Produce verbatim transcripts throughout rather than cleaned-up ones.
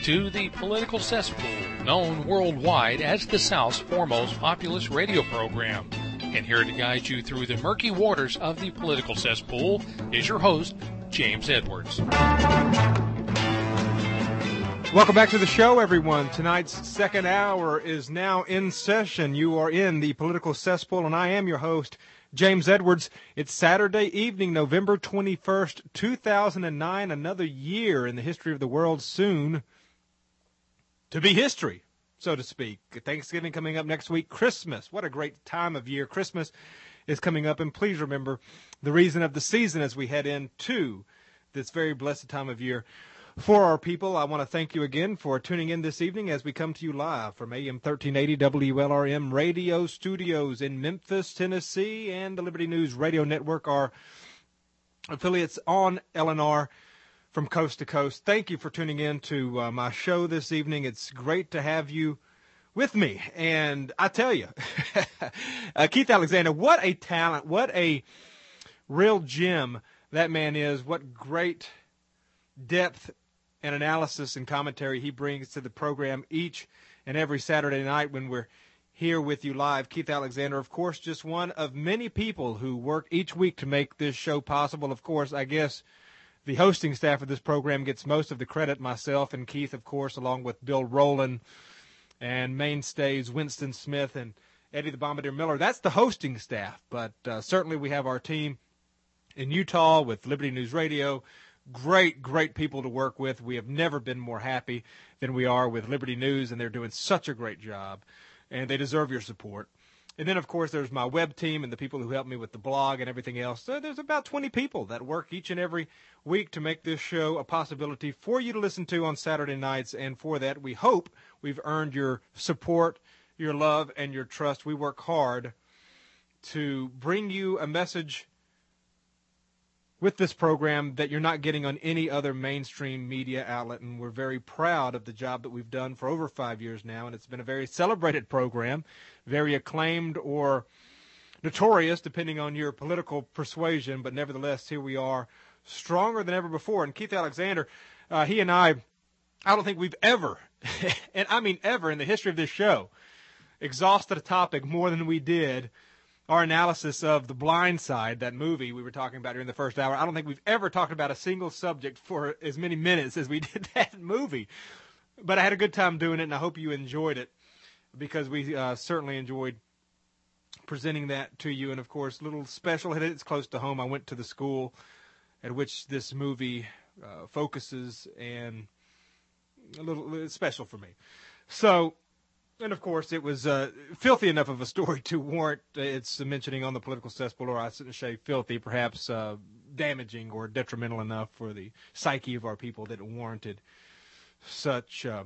to the Political Cesspool, known worldwide as the South's foremost populist radio program. And here to guide you through the murky waters of the Political Cesspool is your host, James Edwards. Welcome back to the show, everyone. Tonight's second hour is now in session. You are in the Political Cesspool, and I am your host, James Edwards. It's Saturday evening, November twenty-first, two thousand nine, another year in the history of the world, soon to be history, so to speak. Thanksgiving coming up next week. Christmas, what a great time of year. Christmas is coming up, and please remember the reason of the season as we head into this very blessed time of year. For our people, I want to thank you again for tuning in this evening as we come to you live from A M thirteen eighty W L R M Radio Studios in Memphis, Tennessee, and the Liberty News Radio Network, our affiliates on L N R from coast to coast. Thank you for tuning in to uh, my show this evening. It's great to have you with me. And I tell you, uh, Keith Alexander, what a talent, what a real gem that man is. What great depth and analysis and commentary he brings to the program each and every Saturday night when we're here with you live. Keith Alexander, of course, just one of many people who work each week to make this show possible. Of course, I guess the hosting staff of this program gets most of the credit, myself and Keith, of course, along with Bill Rowland and mainstays Winston Smith and Eddie the Bombardier Miller. That's the hosting staff, but uh, certainly we have our team in Utah with Liberty News Radio. Great, great people to work with. We have never been more happy than we are with Liberty News, and they're doing such a great job, and they deserve your support. And then, of course, there's my web team and the people who help me with the blog and everything else. So there's about twenty people that work each and every week to make this show a possibility for you to listen to on Saturday nights, and for that, we hope we've earned your support, your love, and your trust. We work hard to bring you a message with this program that you're not getting on any other mainstream media outlet, and we're very proud of the job that we've done for over five years now, and it's been a very celebrated program, very acclaimed or notorious, depending on your political persuasion, but nevertheless, here we are, stronger than ever before. And Keith Alexander, uh, he and I, I don't think we've ever, and I mean ever in the history of this show, exhausted a topic more than we did our analysis of The Blind Side, that movie we were talking about during the first hour. I don't think we've ever talked about a single subject for as many minutes as we did that movie. But I had a good time doing it, and I hope you enjoyed it, because we uh, certainly enjoyed presenting that to you. And, of course, a little special, it's close to home. I went to the school at which this movie uh, focuses, and a little it's special for me. So, and, of course, it was uh, filthy enough of a story to warrant uh, its mentioning on the Political Cesspool, or I shouldn't say filthy, perhaps uh, damaging or detrimental enough for the psyche of our people that it warranted such uh,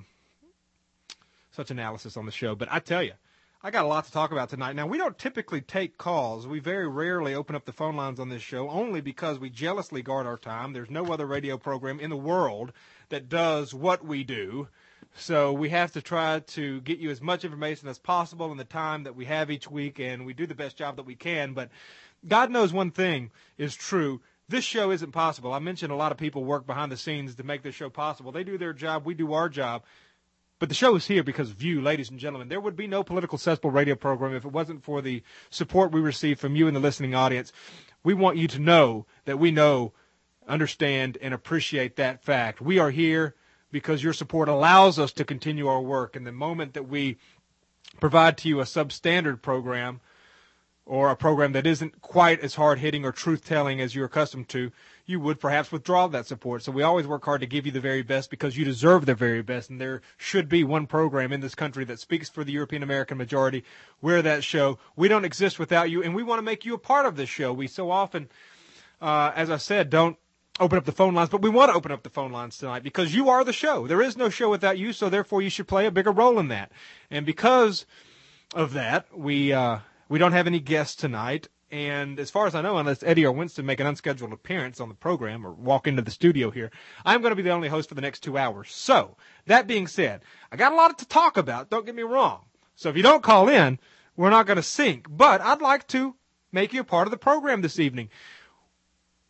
such analysis on the show. But I tell you, I got a lot to talk about tonight. Now, we don't typically take calls. We very rarely open up the phone lines on this show, only because we jealously guard our time. There's no other radio program in the world that does what we do. So we have to try to get you as much information as possible in the time that we have each week, and we do the best job that we can. But God knows one thing is true. This show isn't possible. I mentioned a lot of people work behind the scenes to make this show possible. They do their job. We do our job. But the show is here because of you, ladies and gentlemen. There would be no Political Cesspool radio program if it wasn't for the support we receive from you and the listening audience. We want you to know that we know, understand, and appreciate that fact. We are here because your support allows us to continue our work. And the moment that we provide to you a substandard program, or a program that isn't quite as hard-hitting or truth-telling as you're accustomed to, you would perhaps withdraw that support. So we always work hard to give you the very best because you deserve the very best. And there should be one program in this country that speaks for the European-American majority. We're that show. We don't exist without you, and we want to make you a part of this show. We so often, uh, as I said, don't open up the phone lines, but we want to open up the phone lines tonight because you are the show. There is no show without you, so therefore you should play a bigger role in that. And because of that, we uh, we don't have any guests tonight. And as far as I know, unless Eddie or Winston make an unscheduled appearance on the program or walk into the studio here, I'm going to be the only host for the next two hours. So, that being said, I got a lot to talk about, don't get me wrong. So if you don't call in, we're not going to sync. But I'd like to make you a part of the program this evening.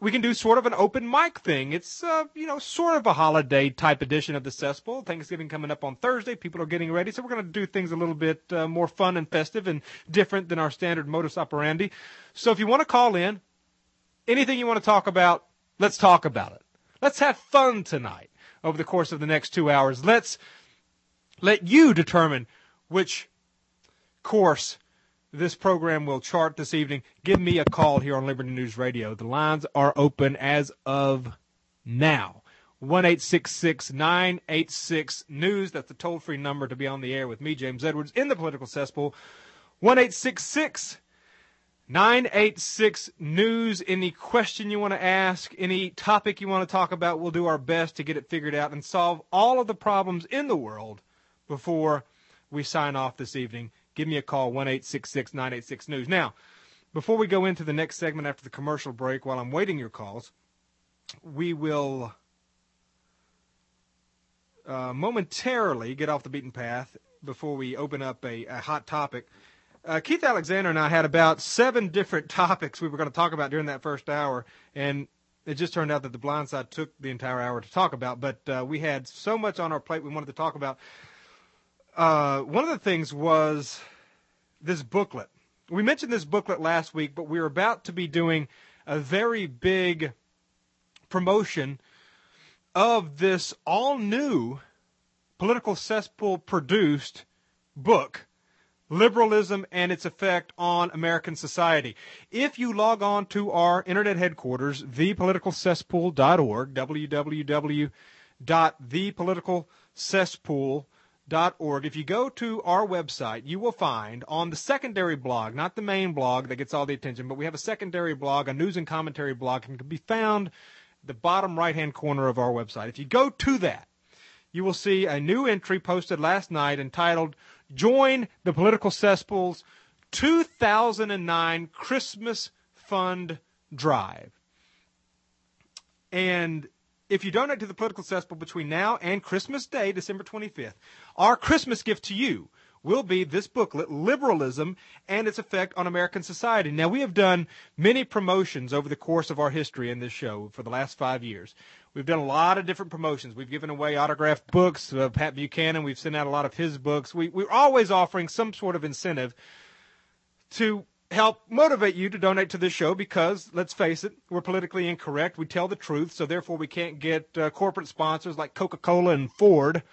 we can do sort of an open mic thing. It's, uh, you know, sort of a holiday type edition of the Cesspool. Thanksgiving coming up on Thursday. People are getting ready. So we're going to do things a little bit uh, more fun and festive and different than our standard modus operandi. So if you want to call in, anything you want to talk about, let's talk about it. Let's have fun tonight over the course of the next two hours. Let's let you determine which course this program will chart this evening. Give me a call here on Liberty News Radio. The lines are open as of now. one eight six six, nine eight six, news. That's the toll-free number to be on the air with me, James Edwards, in the Political Cesspool. one eight six six, nine eight six, news. Any question you want to ask, any topic you want to talk about, we'll do our best to get it figured out and solve all of the problems in the world before we sign off this evening. Give me a call, one eight six six, nine eight six, news. Now, before we go into the next segment after the commercial break, while I'm waiting your calls, we will uh, momentarily get off the beaten path before we open up a, a hot topic. Uh, Keith Alexander and I had about seven different topics we were going to talk about during that first hour, and it just turned out that the blind side took the entire hour to talk about, but uh, we had so much on our plate we wanted to talk about. Uh, one of the things was this booklet. We mentioned this booklet last week, but we were about to be doing a very big promotion of this all-new Political Cesspool-produced book, Liberalism and Its Effect on American Society. If you log on to our internet headquarters, the political cesspool dot org, w w w dot the political cesspool dot org, if you go to our website, you will find on the secondary blog, not the main blog that gets all the attention, but we have a secondary blog, a news and commentary blog, and can be found at the bottom right-hand corner of our website. If you go to that, you will see a new entry posted last night entitled, Join the Political Cesspool's two thousand nine Christmas Fund Drive. And if you donate to the Political Cesspool between now and Christmas Day, December twenty-fifth, our Christmas gift to you will be this booklet, Liberalism and Its Effect on American Society. Now, we have done many promotions over the course of our history in this show for the last five years. We've done a lot of different promotions. We've given away autographed books. Uh, Pat Buchanan, we've sent out a lot of his books. We, we're always offering some sort of incentive to help motivate you to donate to this show because, let's face it, we're politically incorrect. We tell the truth, so therefore we can't get uh, corporate sponsors like Coca-Cola and Ford.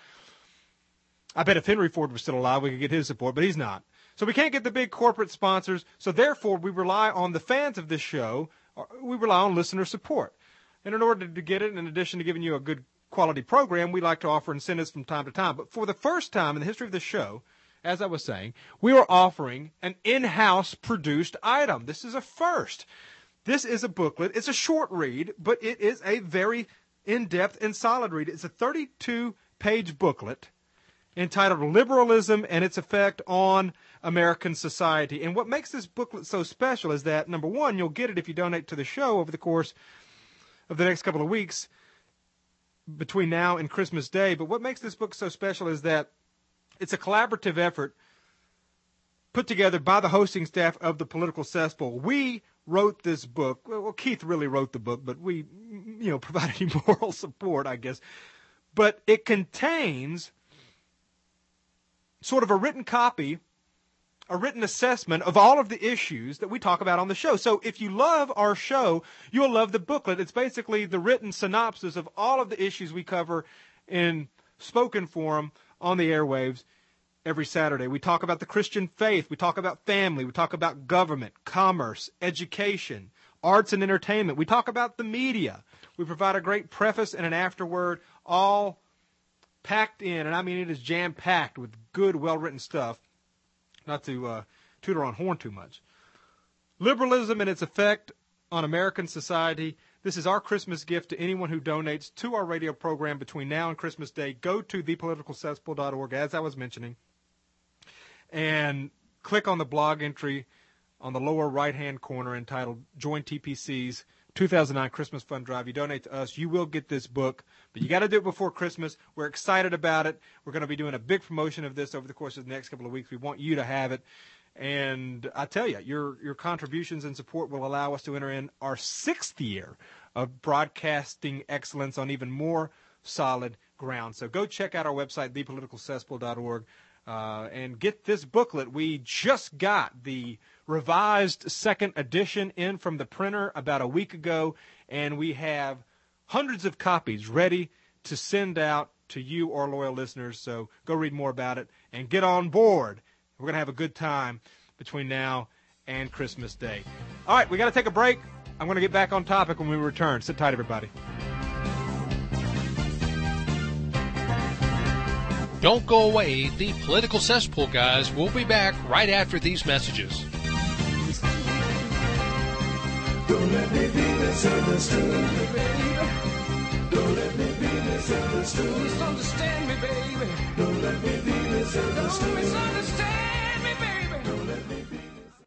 I bet if Henry Ford was still alive, we could get his support, but he's not. So we can't get the big corporate sponsors, so therefore we rely on the fans of this show. We rely on listener support. And in order to get it, in addition to giving you a good quality program, we like to offer incentives from time to time. But for the first time in the history of the show, as I was saying, we are offering an in-house produced item. This is a first. This is a booklet. It's a short read, but it is a very in-depth and solid read. It's a thirty-two page booklet entitled Liberalism and Its Effect on American Society. And what makes this booklet so special is that, number one, you'll get it if you donate to the show over the course of the next couple of weeks between now and Christmas Day. But what makes this book so special is that it's a collaborative effort put together by the hosting staff of the Political Cesspool. We wrote this book. Well, Keith really wrote the book, but we, you know, provided moral support, I guess. But it contains sort of a written copy, a written assessment of all of the issues that we talk about on the show. So if you love our show, you'll love the booklet. It's basically the written synopsis of all of the issues we cover in spoken form on the airwaves every Saturday. We talk about the Christian faith. We talk about family. We talk about government, commerce, education, arts and entertainment. We talk about the media. We provide a great preface and an afterword, all packed in, and I mean it is jam-packed with good, well-written stuff. Not to uh, toot our own horn too much. Liberalism and Its Effect on American Society. This is our Christmas gift to anyone who donates to our radio program between now and Christmas Day. Go to the political cesspool dot org, as I was mentioning, and click on the blog entry on the lower right-hand corner entitled Join T P C's two thousand nine Christmas Fund Drive. You donate to us, you will get this book, but you got to do it before Christmas. We're excited about it. We're going to be doing a big promotion of this over the course of the next couple of weeks. We want you to have it. And I tell you, your your contributions and support will allow us to enter in our sixth year of broadcasting excellence on even more solid ground. So go check out our website, the political cesspool dot org, uh, and get this booklet. We just got the revised second edition in from the printer about a week ago, and we have hundreds of copies ready to send out to you, our loyal listeners. So go read more about it and get on board. We're going to have a good time between now and Christmas Day. All right, we got to take a break. I'm going to get back on topic when we return. Sit tight, everybody. Don't go away. The Political Cesspool guys will be back right after these messages. Don't let me be misunderstood, baby. Don't let me be misunderstood. Misunderstand me, baby. Don't let me be misunderstood. Don't misunderstand me, baby. Don't let me be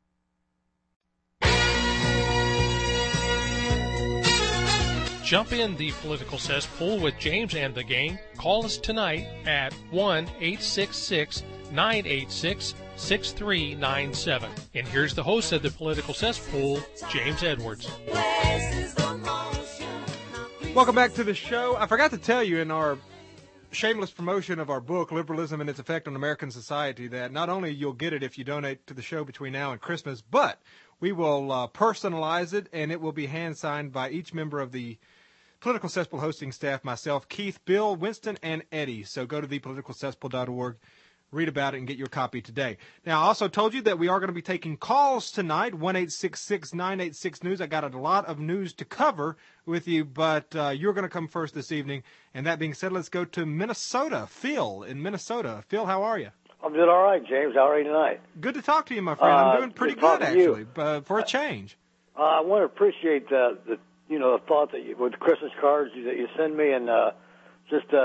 misunderstood. Jump in the Political Cesspool with James and the gang. Call us tonight at one eight six six, nine eight six, six three nine seven. And here's the host of the Political Cesspool, James Edwards. Welcome back to the show. I forgot to tell you in our shameless promotion of our book, Liberalism and Its Effect on American Society, that not only you'll get it if you donate to the show between now and Christmas, but we will uh, personalize it, and it will be hand-signed by each member of the Political Cesspool hosting staff, myself, Keith, Bill, Winston, and Eddie. So go to the political cesspool dot org. Read about it and get your copy today. Now, I also told you that we are going to be taking calls tonight, one eight six six, nine eight six, news. I got a lot of news to cover with you, but uh, you're going to come first this evening. And that being said, let's go to Minnesota. Phil in Minnesota. Phil, how are you? I'm doing all right, James. How are you tonight? Good to talk to you, my friend. Uh, I'm doing pretty good, actually, uh, for a change. Uh, I want to appreciate the, the you know, the thought that you, with Christmas cards that you send me, and uh, just uh,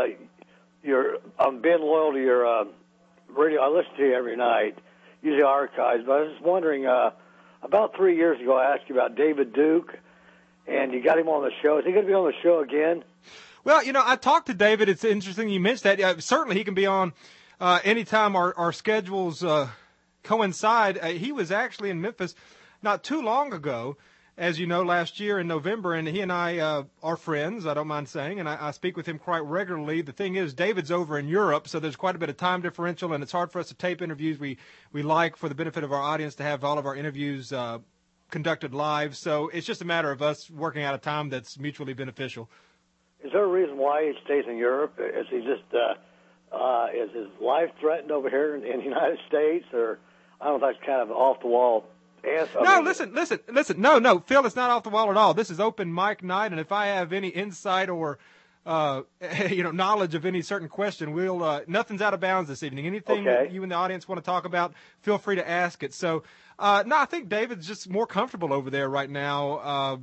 your I'm being loyal to your uh, radio. I listen to you every night, usually archives. But I was just wondering, uh, about three years ago, I asked you about David Duke, and you got him on the show. Is he going to be on the show again? Well, you know, I talked to David. It's interesting you mentioned that. Uh, certainly, he can be on uh, anytime our, our schedules uh, coincide. Uh, he was actually in Memphis not too long ago, as you know, last year in November, and he and I uh, are friends, I don't mind saying, and I, I speak with him quite regularly. The thing is, David's over in Europe, so there's quite a bit of time differential, and it's hard for us to tape interviews. We, we like, for the benefit of our audience, to have all of our interviews uh, conducted live, so it's just a matter of us working out a time that's mutually beneficial. Is there a reason why he stays in Europe? Is he just, uh, uh, is his life threatened over here in, in the United States, or I don't know if that's kind of off-the-wall answer. No, listen, listen, listen. No, no, Phil, it's not off the wall at all. This is open mic night, and if I have any insight or, uh, you know, knowledge of any certain question, we'll, uh, nothing's out of bounds this evening. Anything okay. that you and the audience want to talk about, feel free to ask it. So, uh, no, I think David's just more comfortable over there right now. Uh,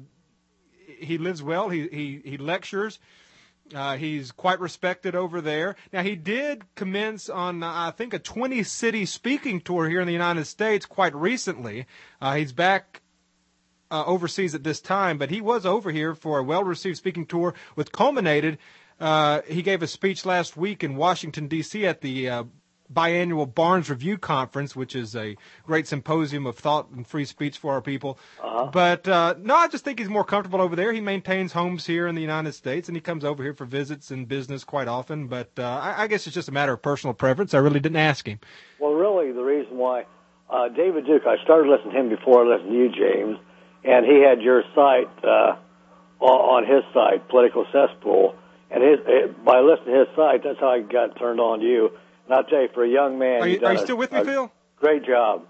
he lives well. He, he, he lectures. Uh, he's quite respected over there. Now, he did commence on, uh, I think, a twenty-city speaking tour here in the United States quite recently. Uh, he's back uh, overseas at this time, but he was over here for a well-received speaking tour, which culminated. Uh, he gave a speech last week in Washington, D C at the uh, biannual Barnes Review Conference, which is a great symposium of thought and free speech for our people. Uh-huh. But, uh, no, I just think he's more comfortable over there. He maintains homes here in the United States, and he comes over here for visits and business quite often. But uh, I, I guess it's just a matter of personal preference. I really didn't ask him. Well, really, the reason why uh, David Duke, I started listening to him before I listened to you, James, and he had your site uh, on his site, Political Cesspool. And his, by listening to his site, that's how I got turned on to you. And I'll tell you, for a young man, are you, are you still a, with me, Phil? Great job.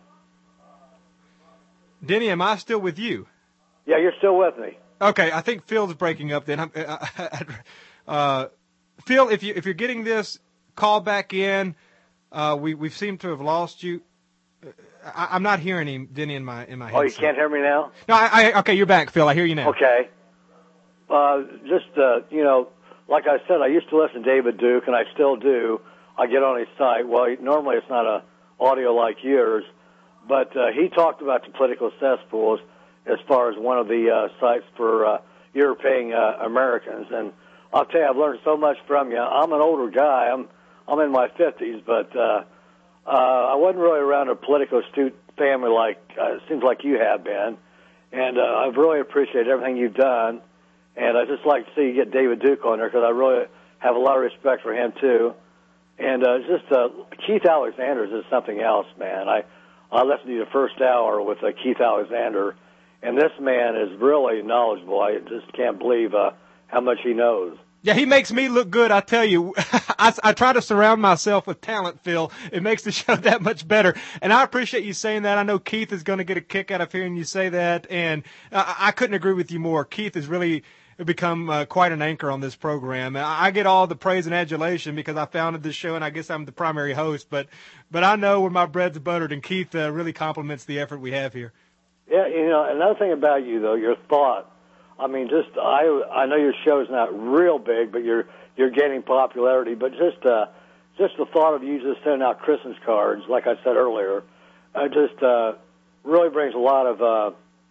Denny, am I still with you? Yeah, you're still with me. Okay, I think Phil's breaking up then. I'm, uh, Phil, if, you, if you're getting this, call back in. Uh, we we seem to have lost you. I, I'm not hearing him, Denny, in my in my head. Oh, you can't hear me now? No, I, I okay, you're back, Phil. I hear you now. Okay. Uh, just, uh, you know, like I said, I used to listen to David Duke, and I still do. I get on his site. Well, normally it's not a audio like yours, but uh, he talked about the political cesspools as far as one of the uh, sites for uh, European uh, Americans. And I'll tell you, I've learned so much from you. I'm an older guy. I'm I'm in my fifties, but uh, uh, I wasn't really around a political astute family like uh, it seems like you have been. And uh, I've really appreciated everything you've done. And I just like to see you get David Duke on there because I really have a lot of respect for him too. And uh, just uh, Keith Alexander is something else, man. I I listened to the first hour with uh, Keith Alexander, and this man is really knowledgeable. I just can't believe uh, how much he knows. Yeah, he makes me look good, I tell you. I, I try to surround myself with talent, Phil. It makes the show that much better. And I appreciate you saying that. I know Keith is going to get a kick out of hearing you say that. And uh, I couldn't agree with you more. Keith has really become uh, quite an anchor on this program. I get all the praise and adulation because I founded this show, and I guess I'm the primary host. But but I know when my bread's buttered, and Keith uh, really compliments the effort we have here. Yeah, you know, another thing about you, though, your thought. I mean, just I I know your show's not real big, but you're you're gaining popularity. But just uh, just the thought of you just sending out Christmas cards, like I said earlier, uh, just uh, really brings a lot of uh,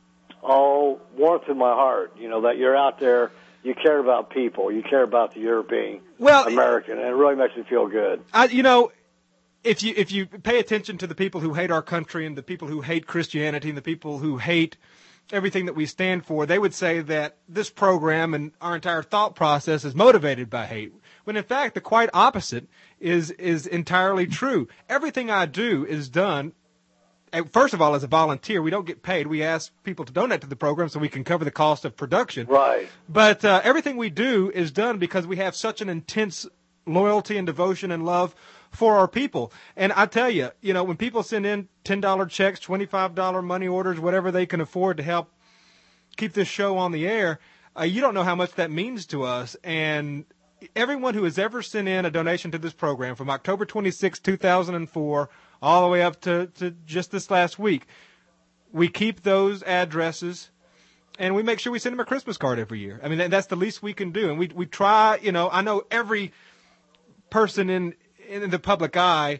oh warmth to my heart. You know that you're out there, you care about people, you care about the European, well, American, and it really makes me feel good. I, you know. If you if you pay attention to the people who hate our country and the people who hate Christianity and the people who hate everything that we stand for, they would say that this program and our entire thought process is motivated by hate. When in fact the quite opposite is is entirely true. Everything I do is done, first of all, as a volunteer. We don't get paid. We ask people to donate to the program so we can cover the cost of production. Right. But uh, everything we do is done because we have such an intense loyalty and devotion and love for our people. And I tell you, you know, when people send in ten dollar checks, twenty-five dollar money orders, whatever they can afford to help keep this show on the air, uh, you don't know how much that means to us. And everyone who has ever sent in a donation to this program from October twenty-sixth, two thousand four, all the way up to, to just this last week, we keep those addresses and we make sure we send them a Christmas card every year. I mean, that's the least we can do. And we we try, you know, I know every person in in the public eye,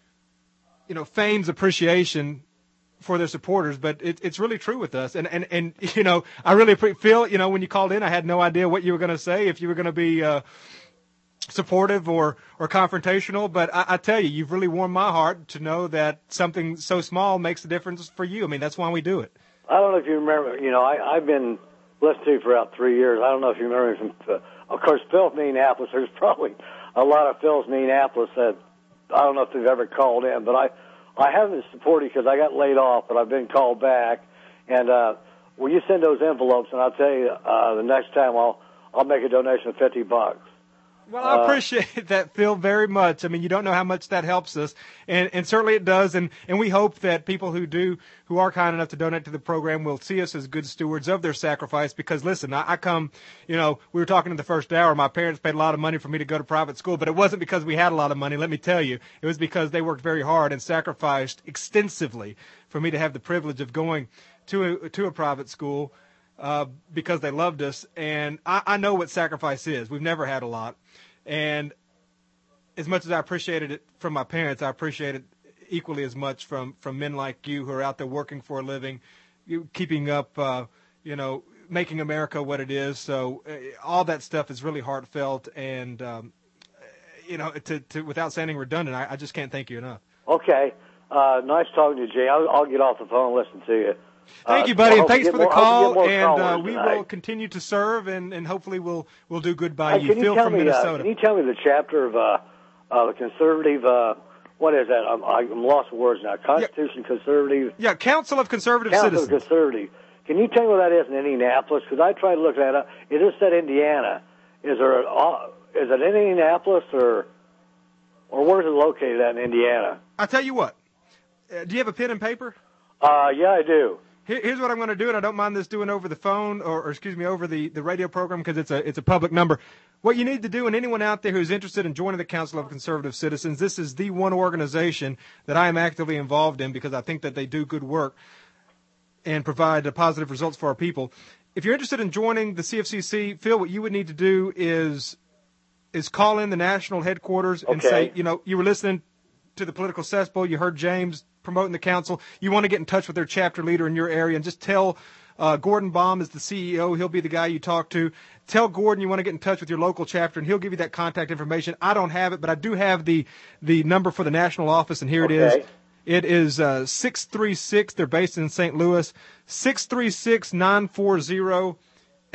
you know, feigns appreciation for their supporters, but it, it's really true with us. And, and, and, you know, I really feel, you know, when you called in, I had no idea what you were going to say, if you were going to be uh, supportive or, or confrontational. But I, I tell you, you've really warmed my heart to know that something so small makes a difference for you. I mean, that's why we do it. I don't know if you remember, you know, I, I've been listening to you for about three years. I don't know if you remember me from, uh, of course, Phil from Indianapolis. There's probably a lot of Phils in Indianapolis that I don't know if they've ever called in, but I, I haven't supported because I got laid off, but I've been called back. And uh, will you send those envelopes? And I'll tell you, uh, the next time I'll I'll make a donation of fifty bucks. Well, I appreciate that, Phil, very much. I mean, you don't know how much that helps us, and, and certainly it does. And, and we hope that people who do, who are kind enough to donate to the program, will see us as good stewards of their sacrifice. Because listen, I, I come, you know, we were talking in the first hour. My parents paid a lot of money for me to go to private school, but it wasn't because we had a lot of money. Let me tell you, it was because they worked very hard and sacrificed extensively for me to have the privilege of going to a, to a private school uh, because they loved us. And I, I know what sacrifice is. We've never had a lot. And as much as I appreciated it from my parents, I appreciate it equally as much from, from men like you who are out there working for a living, you, keeping up, uh, you know, making America what it is. So uh, all that stuff is really heartfelt. And, um, you know, to, to, without sounding redundant, I, I just can't thank you enough. Okay. Uh, nice talking to you, Jay. I'll, I'll get off the phone and listen to you. Thank you, buddy, uh, and thanks for the more, call. And uh, we tonight. will continue to serve, and, and hopefully we'll we'll do good by hey, you. Can Phil you tell from me, Minnesota. Uh, can you tell me the chapter of uh, uh, the conservative? Uh, what is that? I'm, I'm lost for words now. Constitution yeah. Conservative. Yeah, Council of Conservative Council Citizens. Council of Conservative. Can you tell me what that is in Indianapolis? Because I tried to look that up. It just said Indiana. Is there? A, uh, is it in Indianapolis or or where is it located at in Indiana? I tell you what. Uh, do you have a pen and paper? Uh, yeah, I do. Here's what I'm going to do, and I don't mind this doing over the phone or, or excuse me, over the, the radio program because it's a it's a public number. What you need to do, and anyone out there who's interested in joining the Council of Conservative Citizens, this is the one organization that I am actively involved in because I think that they do good work and provide uh, positive results for our people. If you're interested in joining the C F C C, Phil, what you would need to do is is call in the national headquarters and okay. say, you know, you were listening to the Political Cesspool, you heard James promoting the council, you want to get in touch with their chapter leader in your area and just tell uh, Gordon Baum is the C E O. He'll be the guy you talk to. Tell Gordon you want to get in touch with your local chapter, and he'll give you that contact information. I don't have it, but I do have the, the number for the national office, and here okay. it is. It is uh, six three six, they're based in Saint Louis, six three six, nine four zero,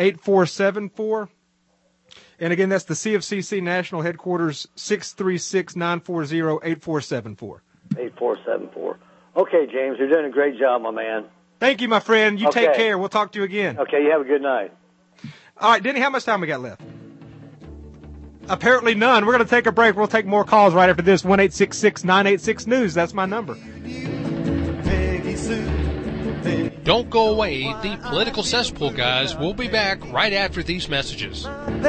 eight four seven four. And again, that's the C F C C National Headquarters, six three six, nine four zero, eight four seven four. eight four seven four. Okay, James, you're doing a great job, my man. Thank you, my friend. You okay. take care. We'll talk to you again. Okay, you have a good night. All right, Denny, how much time we got left? Apparently none. We're going to take a break. We'll take more calls right after this. one eight six six, nine eight six, news. That's my number. Don't go away. The Political Cesspool guys will be back right after these messages.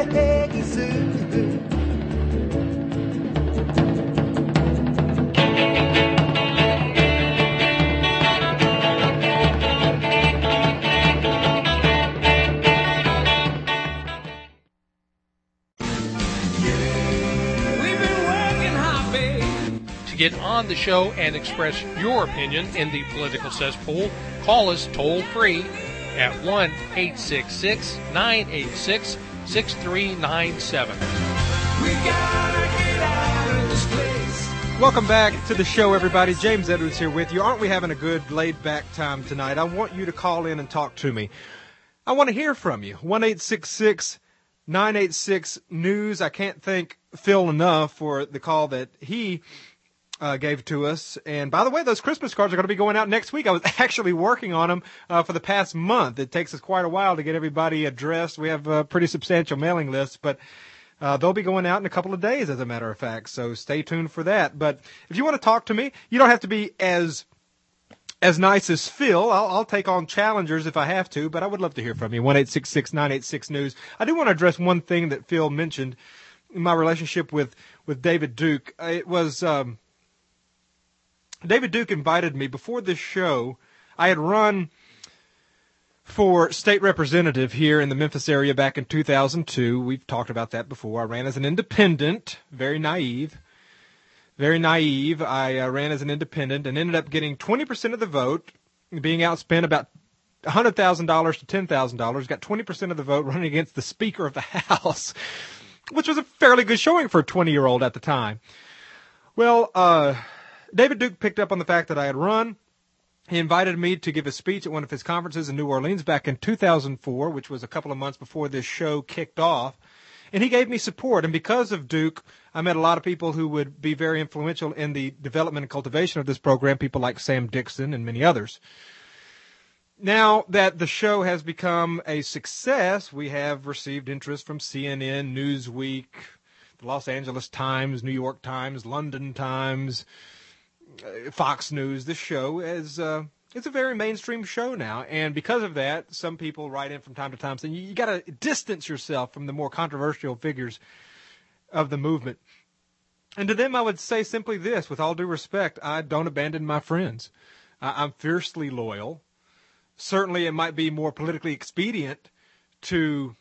To get on the show and express your opinion in the Political Cesspool, call us toll free at one eight six six, nine eight six, six three nine seven. We gotta get out of this place. Welcome back to the show, everybody. James Edwards here with you. Aren't we having a good laid-back time tonight? I want you to call in and talk to me. I want to hear from you. one eight six six, nine eight six, news. I can't thank Phil enough for the call that he Uh, gave to us. And by the way, those Christmas cards are going to be going out next week. I was actually working on them uh, for the past month. It takes us quite a while to get everybody addressed. We have a pretty substantial mailing list, but uh, they'll be going out in a couple of days, as a matter of fact. So stay tuned for that. But if you want to talk to me, you don't have to be as as nice as Phil. I'll, I'll take on challengers if I have to, but I would love to hear from you. one eight six six, nine eight six, news. I do want to address one thing that Phil mentioned in my relationship with, with David Duke. It was... Um, David Duke invited me before this show. I had run for state representative here in the Memphis area back in two thousand two. We've talked about that before. I ran as an independent, very naive, very naive. I uh, ran as an independent and ended up getting twenty percent of the vote, being outspent about one hundred thousand dollars to ten thousand dollars. Got twenty percent of the vote running against the Speaker of the House, which was a fairly good showing for a twenty-year-old at the time. Well, uh... David Duke picked up on the fact that I had run. He invited me to give a speech at one of his conferences in New Orleans back in two thousand four, which was a couple of months before this show kicked off. And he gave me support. And because of Duke, I met a lot of people who would be very influential in the development and cultivation of this program, people like Sam Dixon and many others. Now that the show has become a success, we have received interest from C N N, Newsweek, the Los Angeles Times, New York Times, London Times, Fox News. This show is uh, it's a very mainstream show now, and because of that, some people write in from time to time saying you, you got to distance yourself from the more controversial figures of the movement. And to them, I would say simply this: with all due respect, I don't abandon my friends. I, I'm fiercely loyal. Certainly, it might be more politically expedient to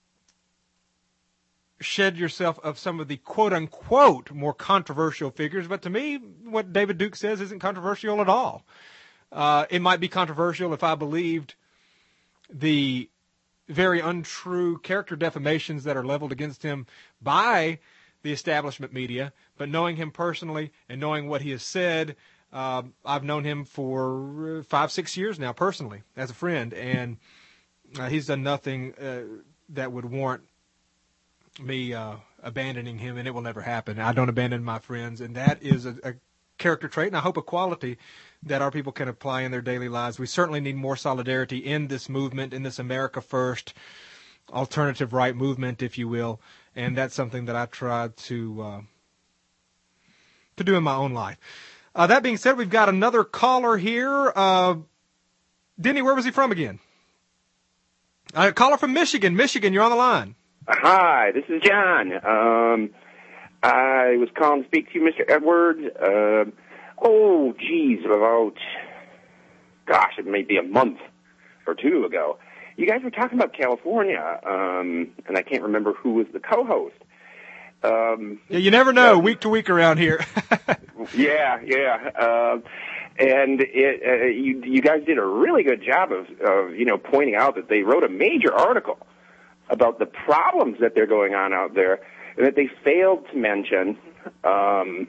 shed yourself of some of the quote-unquote more controversial figures, but to me, what David Duke says isn't controversial at all. Uh, it might be controversial if I believed the very untrue character defamations that are leveled against him by the establishment media, but knowing him personally and knowing what he has said, uh, I've known him for five, six years now personally as a friend, and uh, he's done nothing uh, that would warrant me uh, abandoning him, and it will never happen. I don't abandon my friends, and that is a, a character trait, and I hope a quality that our people can apply in their daily lives. We certainly need more solidarity in this movement, in this America First alternative right movement, if you will, and that's something that I try to uh, to do in my own life. Uh, that being said, we've got another caller here. Uh, Denny, where was he from again? A caller from Michigan. Michigan, you're on the line. Hi, this is John. Um, I was calling to speak to you, Mister Edwards. Uh, oh, geez, about, gosh, it may be a month or two ago. You guys were talking about California, um, and I can't remember who was the co-host. Um, yeah, you never know, uh, week to week around here. yeah, yeah. Uh, and it, uh, you, you guys did a really good job of, of, you know, pointing out that they wrote a major article about the problems that they're going on out there, and that they failed to mention um,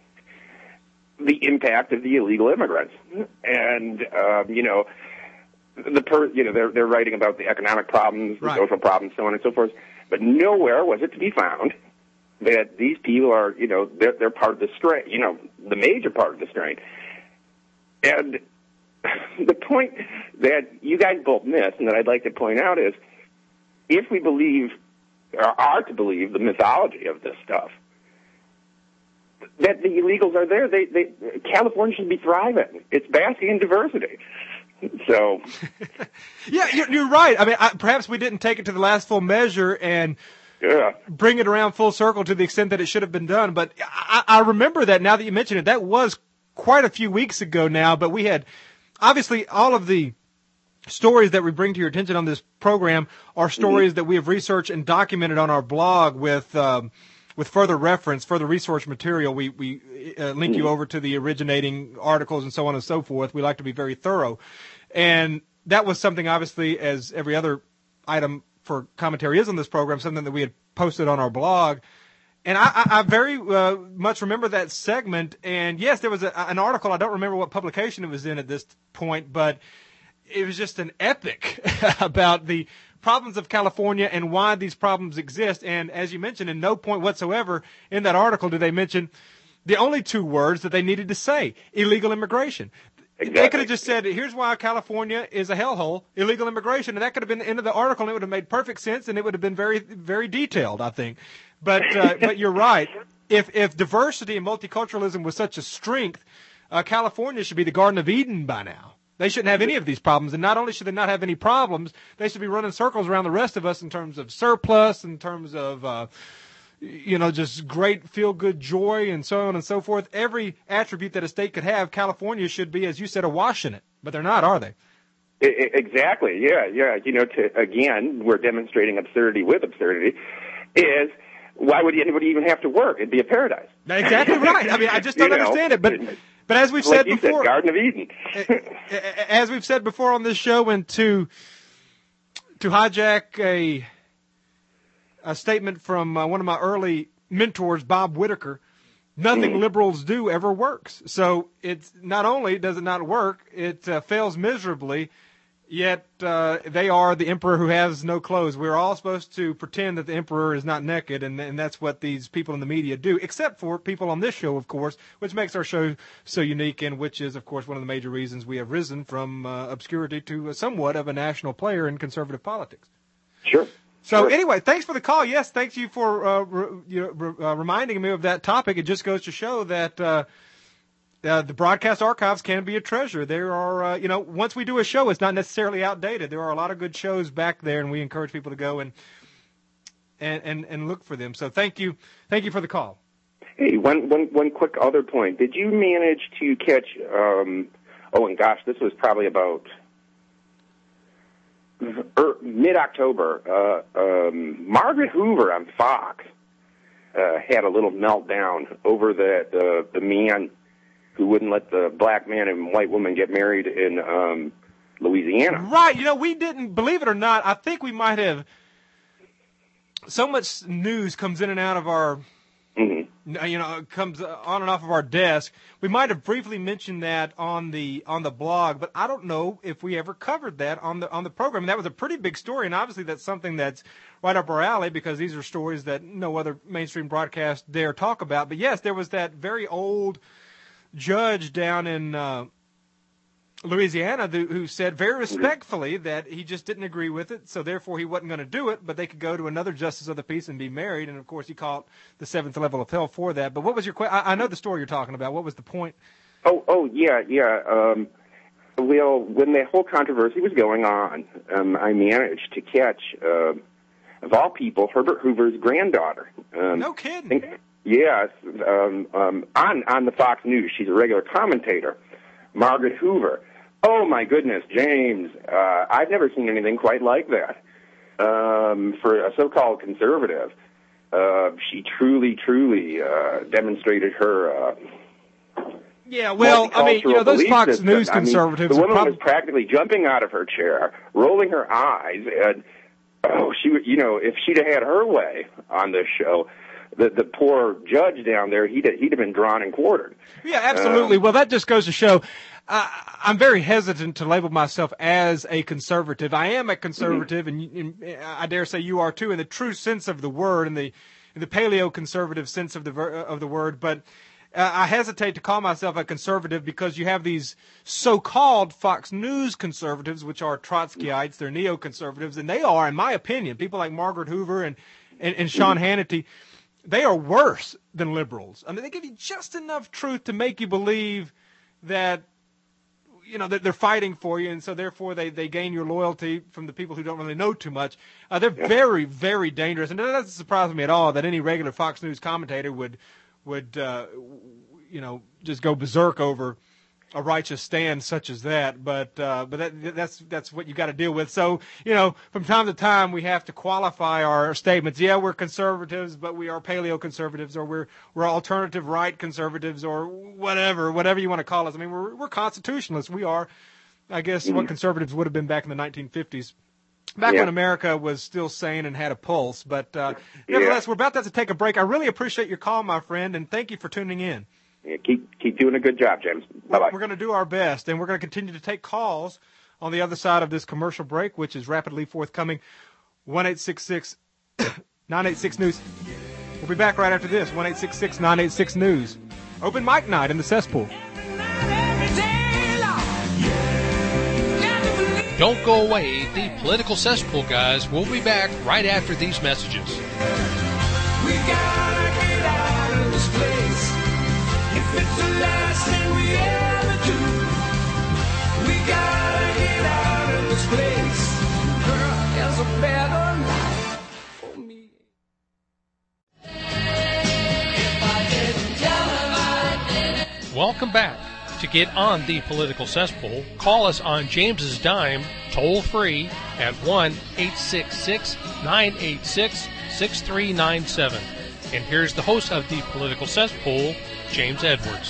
the impact of the illegal immigrants. And, um, you know, the per, you know, they're they're writing about the economic problems, the right. social problems, so on and so forth. But nowhere was it to be found that these people are, you know, they're they're part of the strain, you know, the major part of the strain. And the point that you guys both missed, and that I'd like to point out, is if we believe, or are to believe, the mythology of this stuff, that the illegals are there, they, they California should be thriving. It's basking in diversity. So, yeah, you're, you're right. I mean, I, perhaps we didn't take it to the last full measure and yeah. bring it around full circle to the extent that it should have been done. But I, I remember that now that you mention it. That was quite a few weeks ago now. But we had obviously all of the stories that we bring to your attention on this program are stories mm-hmm. that we have researched and documented on our blog with. Um, With further reference, further research material, we, we uh, link you over to the originating articles and so on and so forth. We like to be very thorough. And that was something, obviously, as every other item for commentary is on this program, something that we had posted on our blog. And I, I, I very uh, much remember that segment. And, yes, there was a, an article. I don't remember what publication it was in at this point, but it was just an epic about the problems of California and why these problems exist. And as you mentioned, in no point whatsoever in that article did they mention the only two words that they needed to say, illegal immigration. Exactly. They could have just said, here's why California is a hellhole, illegal immigration, and that could have been the end of the article, and it would have made perfect sense, and it would have been very, very detailed, I think. But uh, but you're right. If if diversity and multiculturalism was such a strength, uh, California should be the Garden of Eden by now. They shouldn't have any of these problems. And not only should they not have any problems, they should be running circles around the rest of us in terms of surplus, in terms of, uh, you know, just great feel-good joy and so on and so forth. Every attribute that a state could have, California should be, as you said, awash in it. But they're not, are they? Exactly. Yeah, yeah. You know, to, again, we're demonstrating absurdity with absurdity, is why would anybody even have to work? It'd be a paradise. Exactly right. I mean, I just don't you know? understand it. But but as we've like said you before, said, Garden of Eden. as we've said before on this show, and to to hijack a a statement from uh, one of my early mentors, Bob Whitaker, nothing mm. liberals do ever works. So it's not only does it not work, it uh, fails miserably. Yet uh, they are the emperor who has no clothes. We're all supposed to pretend that the emperor is not naked, and, and that's what these people in the media do, except for people on this show, of course, which makes our show so unique, and which is, of course, one of the major reasons we have risen from uh, obscurity to somewhat of a national player in conservative politics. Sure. So sure. anyway, thanks for the call. Yes, thank you for uh, re, you know, re, uh, reminding me of that topic. It just goes to show that uh, Uh, the broadcast archives can be a treasure. There are, uh, you know, once we do a show, it's not necessarily outdated. There are a lot of good shows back there, and we encourage people to go and and and, and look for them. So thank you, thank you for the call. Hey, one one one quick other point. Did you manage to catch? Um, oh, and gosh, this was probably about er, mid-October. Uh, um, Margaret Hoover on Fox uh, had a little meltdown over the the, the man who wouldn't let the black man and white woman get married in um, Louisiana. Right. You know, we didn't, believe it or not, I think we might have, so much news comes in and out of our, mm-hmm. you know, comes on and off of our desk. We might have briefly mentioned that on the on the blog, but I don't know if we ever covered that on the on the program. And that was a pretty big story, and obviously that's something that's right up our alley because these are stories that no other mainstream broadcast dare talk about. But yes, there was that very old judge down in uh, Louisiana th- who said very respectfully that he just didn't agree with it, so therefore he wasn't going to do it, but they could go to another justice of the peace and be married. And, of course, he called the seventh level of hell for that. But what was your question? I-, I know the story you're talking about. What was the point? Oh, oh yeah, yeah. Um, well, when the whole controversy was going on, um, I managed to catch, uh, of all people, Herbert Hoover's granddaughter. Um, no kidding. Think- Yes, um, um, on on the Fox News. She's a regular commentator, Margaret Hoover. Oh, my goodness, James, uh, I've never seen anything quite like that. Um, for a so-called conservative, uh, she truly, truly uh, demonstrated her uh, Yeah, well, I mean, you know, those Fox system. News conservatives... I mean, the woman prob- was practically jumping out of her chair, rolling her eyes, and, oh, she, you know, if she'd have had her way on this show... the the poor judge down there, he'd he'd have been drawn and quartered. Yeah, absolutely. Um, well, that just goes to show. Uh, I'm very hesitant to label myself as a conservative. I am a conservative, mm-hmm. and, and I dare say you are too, in the true sense of the word, in the in the paleo-conservative sense of the ver- of the word. But uh, I hesitate to call myself a conservative because you have these so-called Fox News conservatives, which are Trotskyites, they're neoconservatives, and they are, in my opinion, people like Margaret Hoover and and, and Sean Hannity. They are worse than liberals. I mean, they give you just enough truth to make you believe that. You know, they're fighting for you, and so therefore they, they gain your loyalty from the people who don't really know too much. Uh, they're yeah. very, very dangerous, and it doesn't surprise me at all that any regular Fox News commentator would, would uh, you know, just go berserk over a righteous stand such as that. But uh, but that, that's that's what you got to deal with. So, you know, from time to time we have to qualify our statements. Yeah, we're conservatives, but we are paleo-conservatives, or we're we're alternative right conservatives, or whatever, whatever you want to call us. I mean, we're we're constitutionalists. We are, I guess, mm-hmm. what conservatives would have been back in the nineteen fifties. Back yeah. when America was still sane and had a pulse. But uh, nevertheless, yeah. we're about to take a break. I really appreciate your call, my friend, and thank you for tuning in. Yeah, keep keep doing a good job, James. Bye-bye. We're going to do our best, and we're going to continue to take calls on the other side of this commercial break, which is rapidly forthcoming. one eight six six nine eight six news. We'll be back right after this. one eight six six nine eight six news. Open mic night in the cesspool. Don't go away. The Political Cesspool guys will be back right after these messages. We gotta get out of this place. If it's the last thing we ever do, we gotta get out of this place. Girl, there's a better life for me. If I didn't tell him I didn't. Welcome back. To get on the Political Cesspool, call us on James's dime, toll free, at one eight six six nine eight six six three nine seven. And here's the host of the Political Cesspool, James Edwards.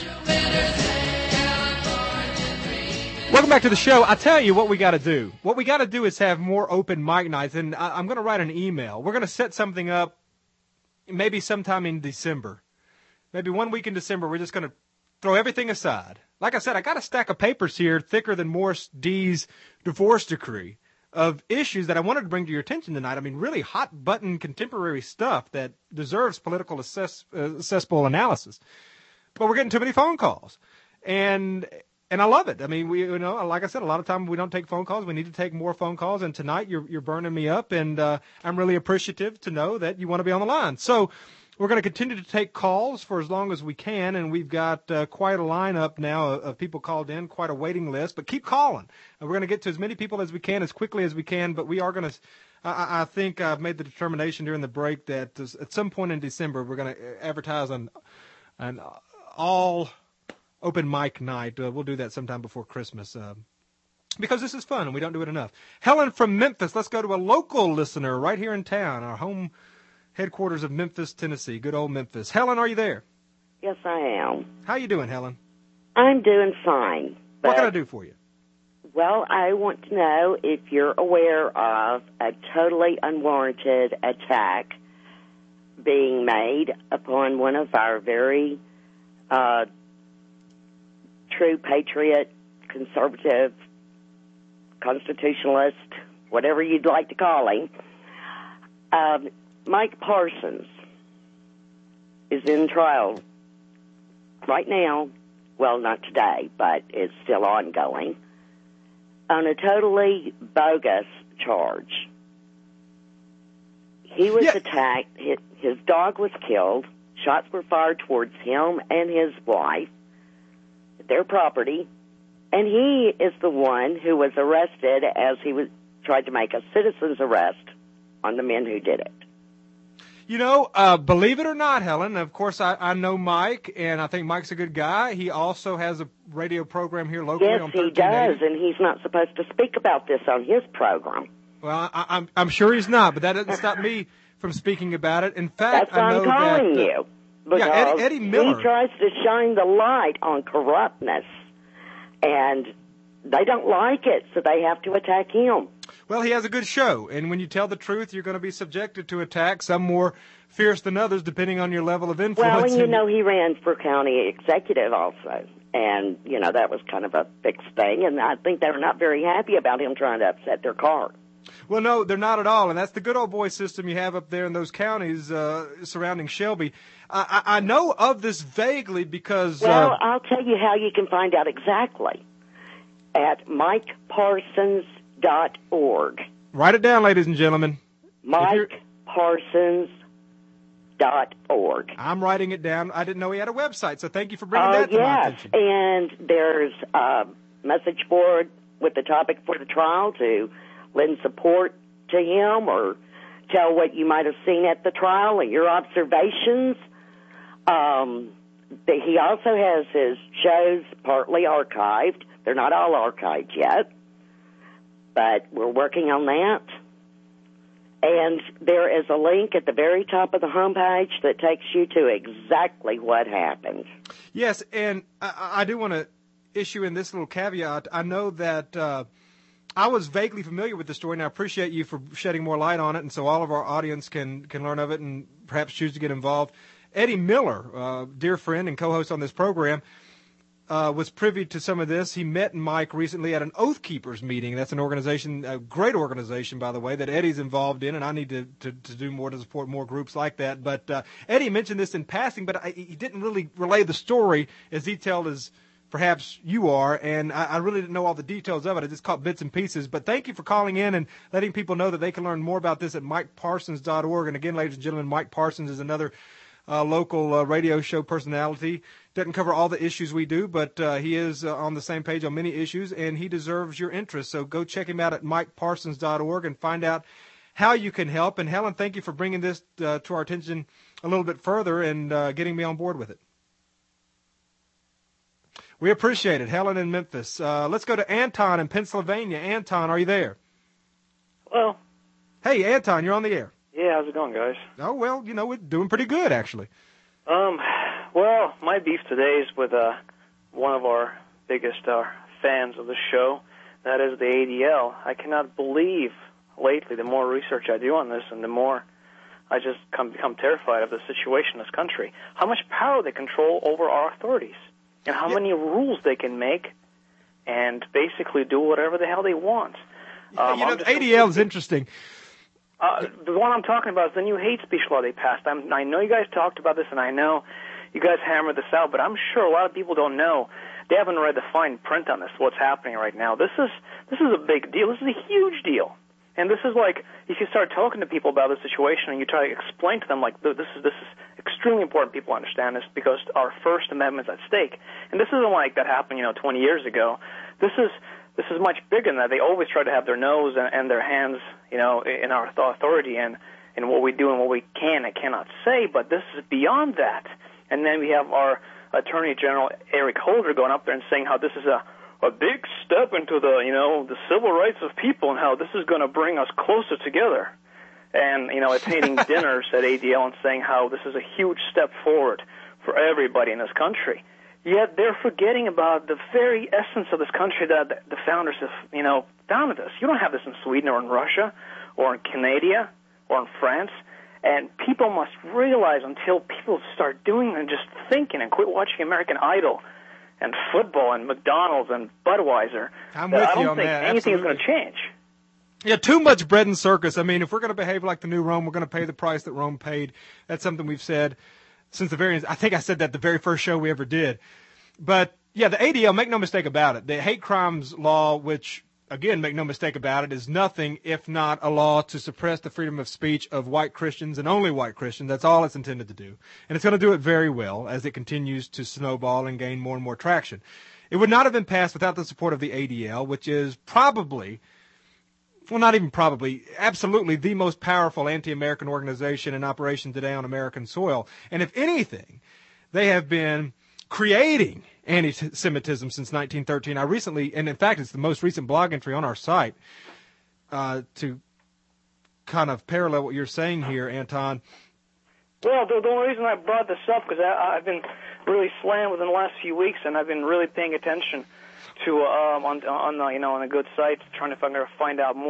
Welcome back to the show. I tell you what we got to do. What we got to do is have more open mic nights, and I, I'm going to write an email. We're going to set something up maybe sometime in December. Maybe one week in December, we're just going to throw everything aside. Like I said, I got a stack of papers here thicker than Morris D's divorce decree of issues that I wanted to bring to your attention tonight. I mean, really hot-button contemporary stuff that deserves political assess, uh, cesspool analysis. But we're getting too many phone calls. And and I love it. I mean, we you know, like I said, a lot of times we don't take phone calls. We need to take more phone calls. And tonight you're you're burning me up, and uh, I'm really appreciative to know that you want to be on the line. So we're going to continue to take calls for as long as we can, and we've got uh, quite a lineup now of, of people called in, quite a waiting list. But keep calling. And we're going to get to as many people as we can, as quickly as we can. But we are going to, I, I think I've made the determination during the break that at some point in December we're going to advertise an, an all open mic night. Uh, we'll do that sometime before Christmas. Uh, because this is fun, and we don't do it enough. Helen from Memphis. Let's go to a local listener right here in town, our home headquarters of Memphis, Tennessee. Good old Memphis. Helen, are you there? Yes, I am. How you doing, Helen? I'm doing fine. But, what can I do for you? Well, I want to know if you're aware of a totally unwarranted attack being made upon one of our very uh, true patriot, conservative, constitutionalist, whatever you'd like to call him. Um, Mike Parsons is in trial right now. Well, not today, but it's still ongoing, on a totally bogus charge. He was yeah. attacked. His, his dog was killed. Shots were fired towards him and his wife, their property, and he is the one who was arrested as he was tried to make a citizen's arrest on the men who did it. You know, uh, believe it or not, Helen, of course, I, I know Mike, and I think Mike's a good guy. He also has a radio program here locally yes, on he does, and he's not supposed to speak about this on his program. Well, I, I'm I'm sure he's not, but that doesn't stop me from speaking about it. In fact, That's I know I'm calling that, uh, you. Because yeah, Eddie, Eddie Miller. He tries to shine the light on corruptness, and they don't like it, so they have to attack him. Well, he has a good show, and when you tell the truth, you're going to be subjected to attack, some more fierce than others, depending on your level of influence. Well, and you know, he ran for county executive also, and, you know, that was kind of a fixed thing, and I think they were not very happy about him trying to upset their car. Well, no, they're not at all, and that's the good old boy system you have up there in those counties uh, surrounding Shelby. I, I, I know of this vaguely because... Well, uh, I'll tell you how you can find out exactly. At mike parsons dot org. Write it down, ladies and gentlemen. mike parsons dot org. I'm writing it down. I didn't know he had a website, so thank you for bringing Oh, that to my yes, attention. and there's a message board with the topic for the trial to lend support to him or tell what you might have seen at the trial and your observations. Um, the, he also has his shows partly archived. They're not all archived yet, but we're working on that. And there is a link at the very top of the homepage that takes you to exactly what happened. Yes, and I, I do want to issue in this little caveat. I know that uh, I was vaguely familiar with the story, and I appreciate you for shedding more light on it, and so all of our audience can, can learn of it and perhaps choose to get involved. Eddie Miller, uh, dear friend and co-host on this program, Uh, was privy to some of this. He met Mike recently at an Oath Keepers meeting. That's an organization, a great organization, by the way, that Eddie's involved in, and I need to, to, to do more to support more groups like that. But uh, Eddie mentioned this in passing, but I, he didn't really relay the story as detailed as perhaps you are, and I, I really didn't know all the details of it. I just caught bits and pieces. But thank you for calling in and letting people know that they can learn more about this at mike parsons dot org. And again, ladies and gentlemen, Mike Parsons is another uh, local uh, radio show personality. Doesn't cover all the issues we do, but uh, he is uh, on the same page on many issues, and he deserves your interest. So go check him out at mike parsons dot org and find out how you can help. And Helen, thank you for bringing this uh, to our attention a little bit further and uh, getting me on board with it. We appreciate it, Helen in Memphis. Uh, let's go to Anton in Pennsylvania. Anton, are you there? Hello. Hey, Anton, you're on the air. Yeah, how's it going, guys? Oh, well, you know, we're doing pretty good, actually. Um, well, my beef today is with uh, one of our biggest uh, fans of the show. That is the A D L. I cannot believe lately, the more research I do on this and the more I just come, become terrified of the situation in this country, how much power they control over our authorities and how yeah. many rules they can make and basically do whatever the hell they want. Um, you know, the A D L is interesting. Uh, the one I'm talking about is the new hate speech law they passed. I'm, I know you guys talked about this, and I know you guys hammered this out, but I'm sure a lot of people don't know. They haven't read the fine print on this, what's happening right now. This is this is a big deal. This is a huge deal. And this is like, if you start talking to people about the situation and you try to explain to them, like, this is this is extremely important people understand this because our First Amendment's at stake. And this isn't like that happened, you know, twenty years ago. This is this is much bigger than that. They always try to have their nose and, and their hands, you know, in our authority and in what we do and what we can and cannot say, but this is beyond that. And then we have our Attorney General Eric Holder going up there and saying how this is a a big step into the, you know, the civil rights of people and how this is going to bring us closer together. And, you know, attending dinners at A D L and saying how this is a huge step forward for everybody in this country. Yet they're forgetting about the very essence of this country that the founders have, you know, founded us. You don't have this in Sweden or in Russia or in Canada or in France. And people must realize until people start doing and just thinking and quit watching American Idol and football and McDonald's and Budweiser, I'm that with I don't you on think that. anything is Absolutely. going to change. Yeah, too much bread and circus. I mean, if we're going to behave like the new Rome, we're going to pay the price that Rome paid. That's something we've said since the very, I think I said that the very first show we ever did. But, yeah, the A D L, make no mistake about it, the hate crimes law, which, again, make no mistake about it, is nothing if not a law to suppress the freedom of speech of white Christians and only white Christians. That's all it's intended to do. And it's going to do it very well as it continues to snowball and gain more and more traction. It would not have been passed without the support of the A D L, which is probably, well, not even probably, absolutely the most powerful anti-American organization in operation today on American soil. And if anything, they have been creating anti-Semitism since nineteen thirteen. I recently, and in fact, it's the most recent blog entry on our site, uh, to kind of parallel what you're saying here, Anton. Well, the, the only reason I brought this up because I've been really slammed within the last few weeks, and I've been really paying attention to um, on on uh, you know on a good site, trying to find, find out more.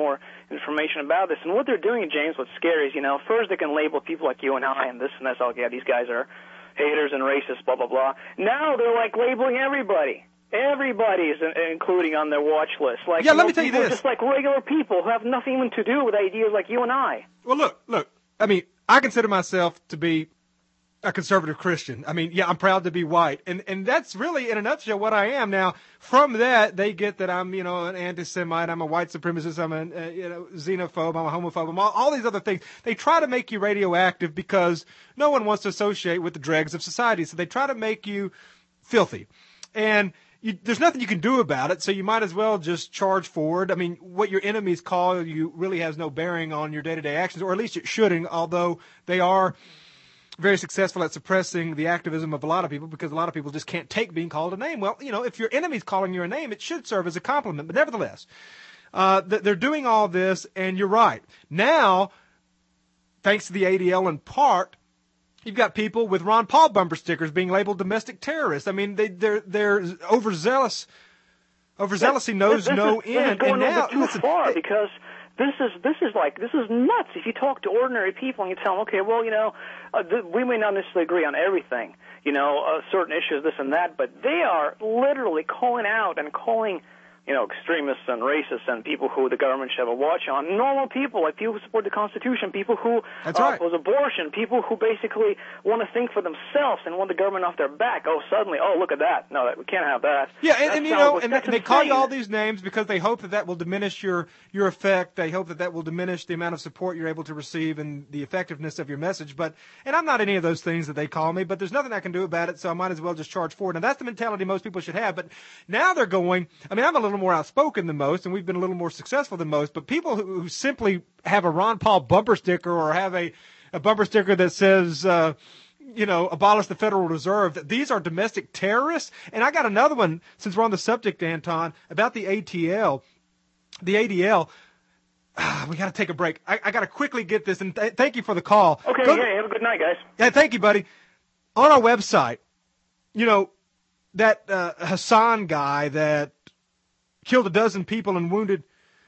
information about this. And what they're doing, James, what's scary is, you know, first they can label people like you and I and this and that's all. Yeah, these guys are haters and racists, blah, blah, blah. Now they're, like, labeling everybody. Everybody is in, including on their watch list. Like, yeah, you let know, me tell you people this. Just like regular people who have nothing even to do with ideas like you and I. Well, look, look. I mean, I consider myself to be a conservative Christian. I mean, yeah, I'm proud to be white. And and that's really, in a nutshell, what I am. Now, from that, they get that I'm, you know, an anti-Semite, I'm a white supremacist, I'm a, uh, you know, xenophobe, I'm a homophobe, I'm all, all these other things. They try to make you radioactive because no one wants to associate with the dregs of society. So they try to make you filthy. And You, there's nothing you can do about it, so you might as well just charge forward. I mean, what your enemies call you really has no bearing on your day-to-day actions, or at least it shouldn't, although they are very successful at suppressing the activism of a lot of people because a lot of people just can't take being called a name. Well, you know, if your enemy's calling you a name, it should serve as a compliment. But nevertheless, uh, they're doing all this, and you're right. Now, thanks to the A D L in part, you've got people with Ron Paul bumper stickers being labeled domestic terrorists. I mean, they, they're they're overzealous. Overzealousy knows this no is, this end. is going and now, a little bit too listen, far they, because this is this is like this is nuts. If you talk to ordinary people and you tell them, okay, well, you know, uh, th- we may not necessarily agree on everything, you know, uh, certain issues, this and that, but they are literally calling out and calling, you know, extremists and racists and people who the government should have a watch on. Normal people, like people who support the Constitution, people who That's uh, right. oppose abortion, people who basically want to think for themselves and want the government off their back. Oh, suddenly, oh, look at that. No, we can't have that. Yeah, and, That and you sounds know, like- and that's they, they call you insane. all these names because they hope that that will diminish your, your effect. They hope that that will diminish the amount of support you're able to receive and the effectiveness of your message. But, and I'm not any of those things that they call me, but there's nothing I can do about it, so I might as well just charge forward. Now, that's the mentality most people should have. But now they're going, I mean, I'm a little more outspoken than most, and we've been a little more successful than most, but people who, who simply have a Ron Paul bumper sticker or have a, a bumper sticker that says, uh, you know, abolish the Federal Reserve, that these are domestic terrorists. And I got another one, since we're on the subject, Anton, about the A T L. The A D L, ah, we got to take a break. I, I got to quickly get this, and th- thank you for the call. Okay, Go- yeah, have a good night, guys. Yeah, thank you, buddy. On our website, you know, that uh, Hassan guy that killed a dozen people and wounded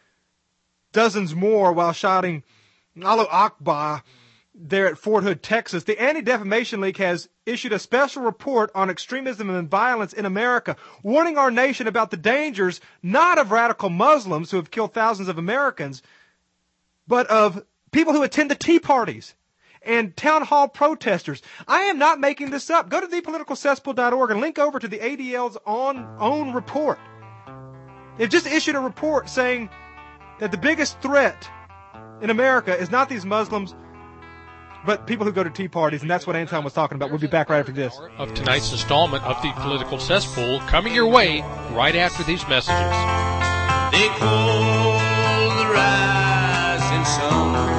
dozens more while shouting Allah Akbar there at Fort Hood, Texas. The Anti-Defamation League has issued a special report on extremism and violence in America, warning our nation about the dangers not of radical Muslims who have killed thousands of Americans, but of people who attend the Tea Parties and town hall protesters. I am not making this up. Go to the political cesspool dot org and link over to the A D L's on, own report. They've just issued a report saying that the biggest threat in America is not these Muslims, but people who go to tea parties, and that's what Anton was talking about. We'll be back right after this. Of tonight's installment of the Political Cesspool coming your way right after these messages. They call the rising sun